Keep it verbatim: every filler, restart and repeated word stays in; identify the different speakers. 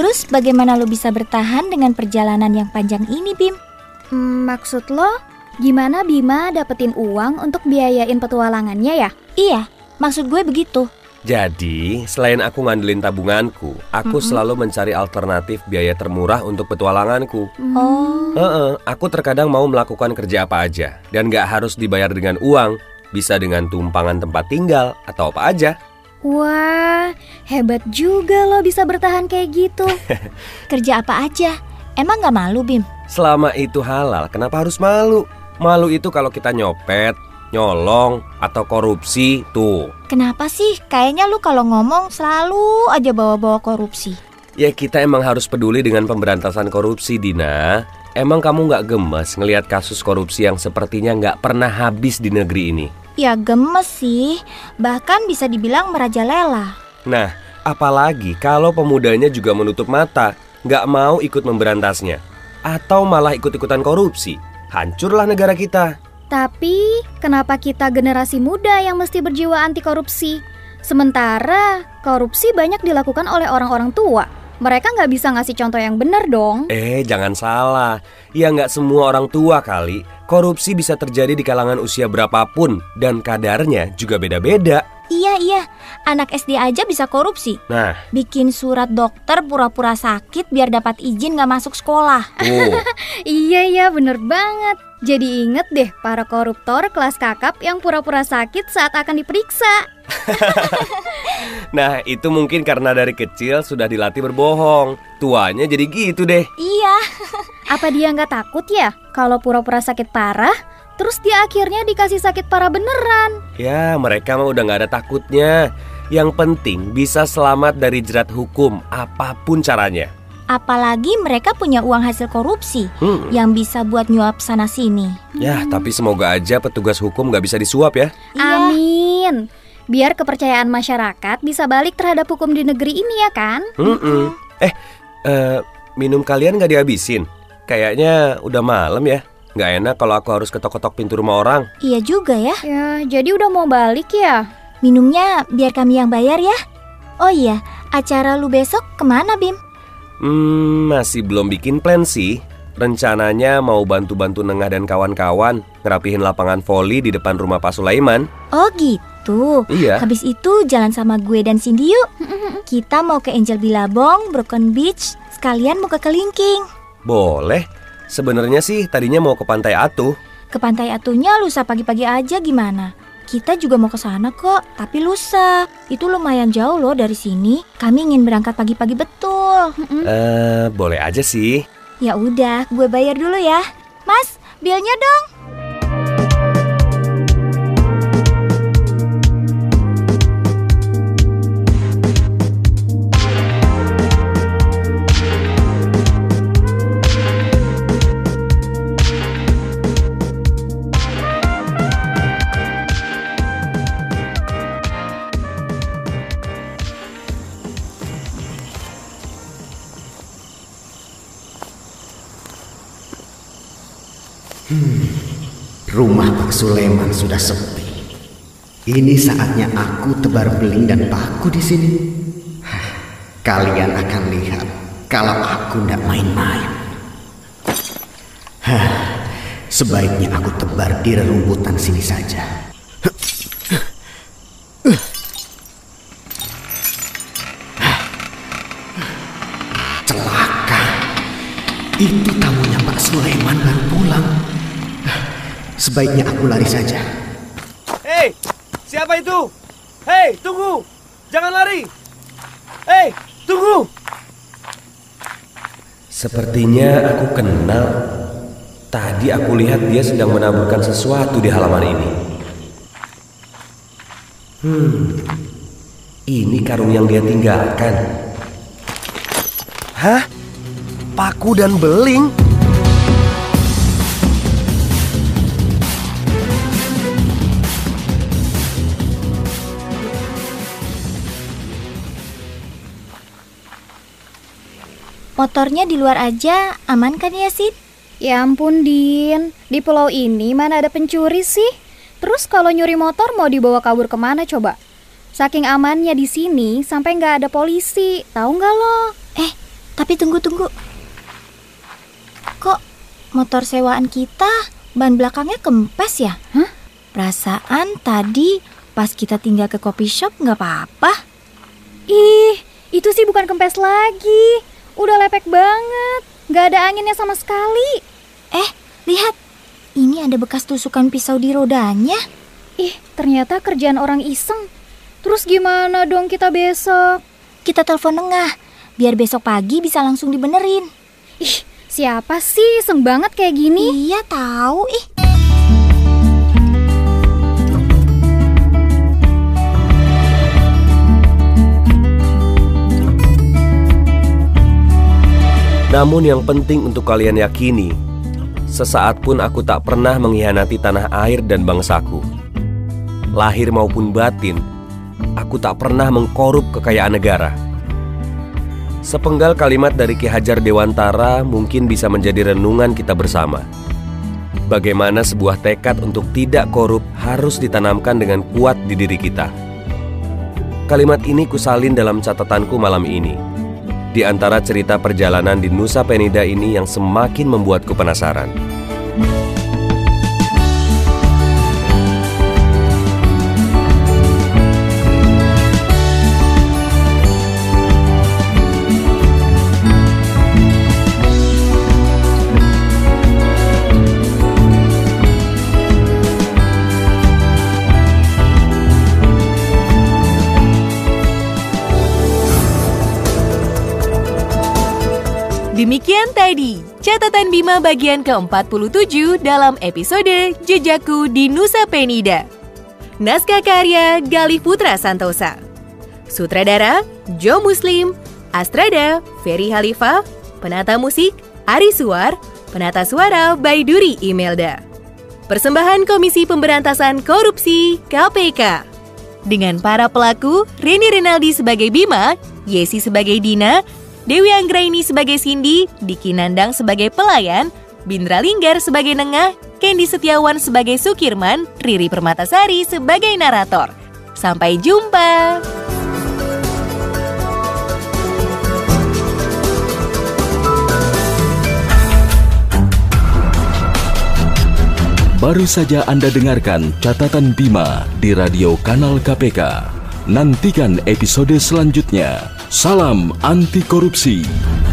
Speaker 1: Terus bagaimana lo bisa bertahan dengan perjalanan yang panjang ini, Bim?
Speaker 2: Hmm, maksud lo, gimana Bima dapetin uang untuk biayain petualangannya ya?
Speaker 1: Iya, maksud gue begitu.
Speaker 3: Jadi, selain aku ngandelin tabunganku, aku mm-hmm. selalu mencari alternatif biaya termurah untuk petualanganku.
Speaker 1: Oh.
Speaker 3: Uh-uh, aku terkadang mau melakukan kerja apa aja, dan gak harus dibayar dengan uang. Bisa dengan tumpangan tempat tinggal, atau apa aja.
Speaker 2: Wah, hebat juga lo bisa bertahan kayak gitu.
Speaker 1: Kerja apa aja? Emang gak malu, Bim?
Speaker 3: Selama itu halal, kenapa harus malu? Malu itu kalau kita nyopet, nyolong, atau korupsi, tuh.
Speaker 1: Kenapa sih? Kayaknya lu kalau ngomong selalu aja bawa-bawa korupsi.
Speaker 3: Ya kita emang harus peduli dengan pemberantasan korupsi, Dina. Emang kamu gak gemes ngelihat kasus korupsi yang sepertinya gak pernah habis di negeri ini?
Speaker 1: Ya gemes sih, bahkan bisa dibilang merajalela.
Speaker 3: Nah, apalagi kalau pemudanya juga menutup mata, gak mau ikut memberantasnya, atau malah ikut-ikutan korupsi. Hancurlah negara kita.
Speaker 2: Tapi, kenapa kita generasi muda yang mesti berjiwa anti korupsi? Sementara, korupsi banyak dilakukan oleh orang-orang tua. Mereka nggak bisa ngasih contoh yang benar dong.
Speaker 3: Eh, jangan salah. Ya nggak semua orang tua kali. Korupsi bisa terjadi di kalangan usia berapapun, dan kadarnya juga beda-beda.
Speaker 1: Iya, iya. Anak S D aja bisa korupsi.
Speaker 3: Nah,
Speaker 1: bikin surat dokter pura-pura sakit biar dapat izin nggak masuk sekolah.
Speaker 3: Oh.
Speaker 2: Iya, iya, bener banget. Jadi inget deh para koruptor kelas kakap yang pura-pura sakit saat akan diperiksa.
Speaker 3: Nah, itu mungkin karena dari kecil sudah dilatih berbohong. Tuanya jadi gitu deh.
Speaker 1: Iya.
Speaker 2: Apa dia nggak takut ya kalau pura-pura sakit parah, terus dia akhirnya dikasih sakit parah beneran?
Speaker 3: Ya, mereka mah udah nggak ada takutnya. Yang penting bisa selamat dari jerat hukum, apapun caranya.
Speaker 1: Apalagi mereka punya uang hasil korupsi
Speaker 3: hmm.
Speaker 1: yang bisa buat nyuap sana-sini.
Speaker 3: Ya,
Speaker 1: hmm.
Speaker 3: tapi semoga aja petugas hukum nggak bisa disuap ya.
Speaker 2: Amin. Biar kepercayaan masyarakat bisa balik terhadap hukum di negeri ini ya kan?
Speaker 3: Mm-mm. Eh, uh, minum kalian nggak dihabisin? Kayaknya udah malam ya. Nggak enak kalau aku harus ketok-ketok pintu rumah orang.
Speaker 1: Iya juga ya.
Speaker 2: Ya, jadi udah mau balik ya?
Speaker 1: Minumnya biar kami yang bayar ya. Oh iya, acara lu besok kemana, Bim?
Speaker 3: Hmm, masih belum bikin plan sih. Rencananya mau bantu-bantu Nengah dan kawan-kawan ngerapihin lapangan voli di depan rumah Pak Sulaiman.
Speaker 1: Oh gitu.
Speaker 3: Iya.
Speaker 1: Habis itu jalan sama gue dan Cindy yuk. Kita mau ke Angel Billabong, Broken Beach, sekalian mau ke Kelingking.
Speaker 3: Boleh. Sebenarnya sih tadinya mau ke Pantai Atuh.
Speaker 1: Ke Pantai Atuhnya lusa pagi-pagi aja gimana? Kita juga mau ke sana kok, tapi lusa. Itu lumayan jauh loh dari sini. Kami ingin berangkat pagi-pagi betul.
Speaker 3: Eh, uh, boleh aja sih.
Speaker 1: Ya udah, gue bayar dulu ya. Mas, bilnya dong.
Speaker 4: Hmm, rumah Pak Sulaiman sudah sepi. Ini saatnya aku tebar beling dan paku di sini. Hah, kalian akan lihat kalau aku tidak main-main. Hah, sebaiknya aku tebar di rerumputan sini saja. Celaka, itu tamunya Pak Sulaiman baru pulang. Sebaiknya aku lari saja.
Speaker 3: Hei, siapa itu? Hei, tunggu! Jangan lari! Hei, tunggu! Sepertinya aku kenal. Tadi aku lihat dia sedang menaburkan sesuatu di halaman ini. Hmm, ini karung yang dia tinggalkan. Hah? Paku dan beling?
Speaker 1: Motornya di luar aja, aman kan ya, Sid?
Speaker 2: Ya ampun, Din. Di pulau ini mana ada pencuri sih? Terus kalau nyuri motor mau dibawa kabur kemana coba? Saking amannya di sini sampai nggak ada polisi, tahu nggak lo?
Speaker 1: Eh, Tapi tunggu-tunggu. Kok motor sewaan kita ban belakangnya kempes ya?
Speaker 2: Hah?
Speaker 1: Perasaan tadi pas kita tinggal ke coffee shop nggak apa-apa.
Speaker 2: Ih, itu sih bukan kempes lagi. Udah lepek banget. Nggak ada anginnya sama sekali.
Speaker 1: Eh, lihat. Ini ada bekas tusukan pisau di rodanya.
Speaker 2: Ih, ternyata kerjaan orang iseng. Terus gimana dong kita besok?
Speaker 1: Kita telepon Nengah, biar besok pagi bisa langsung dibenerin.
Speaker 2: Ih, siapa sih iseng banget kayak gini?
Speaker 1: Iya tahu ih.
Speaker 3: Namun yang penting untuk kalian yakini, sesaat pun aku tak pernah mengkhianati tanah air dan bangsaku. Lahir maupun batin, aku tak pernah mengkorup kekayaan negara. Sepenggal kalimat dari Ki Hajar Dewantara mungkin bisa menjadi renungan kita bersama. Bagaimana sebuah tekad untuk tidak korup harus ditanamkan dengan kuat di diri kita. Kalimat ini kusalin dalam catatanku malam ini. Di antara cerita perjalanan di Nusa Penida ini yang semakin membuatku penasaran.
Speaker 5: Demikian tadi catatan Bima bagian ke empat puluh tujuh dalam episode Jejakku di Nusa Penida. Naskah karya Galih Putra Santosa. Sutradara Joe Muslim. Astrada Ferry Halifa. Penata musik Ari Suar. Penata suara Baiduri Imelda. Persembahan Komisi Pemberantasan Korupsi K P K. Dengan para pelaku Reni Renaldi sebagai Bima, Yesi sebagai Dina, Dewi Anggraini sebagai Cindy, Diki Nandang sebagai pelayan, Bindra Linggar sebagai Nengah, Kendi Setiawan sebagai Sukirman, Riri Permatasari sebagai narator. Sampai jumpa!
Speaker 6: Baru saja Anda dengarkan catatan Bima di radio kanal K P K. Nantikan episode selanjutnya. Salam anti korupsi.